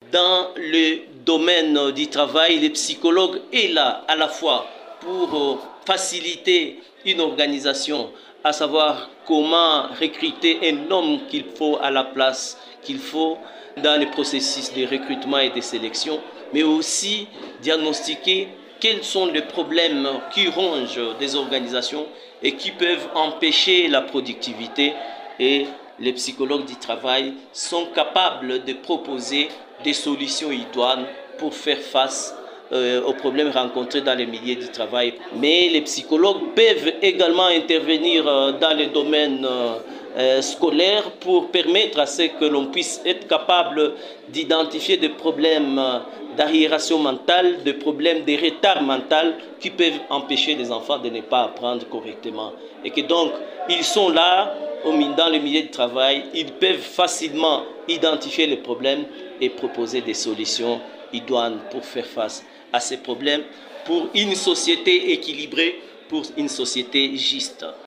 Dans le domaine du travail, le psychologue est là à la fois pour faciliter une organisation, à savoir comment recruter un homme qu'il faut à la place qu'il faut dans le processus de recrutement et de sélection, mais aussi diagnostiquer quels sont les problèmes qui rongent des organisations et qui peuvent empêcher la productivité. Et les psychologues du travail sont capables de proposer des solutions idoines pour faire face aux problèmes rencontrés dans les milieux du travail. Mais les psychologues peuvent également intervenir dans les domaines scolaires pour permettre à ce que l'on puisse être capable d'identifier des problèmes d'arriération mentale, des problèmes de retard mental qui peuvent empêcher les enfants de ne pas apprendre correctement. Et que donc, ils sont là dans le milieu du travail, ils peuvent facilement identifier les problèmes et proposer des solutions idoines pour faire face à ces problèmes, pour une société équilibrée, pour une société juste.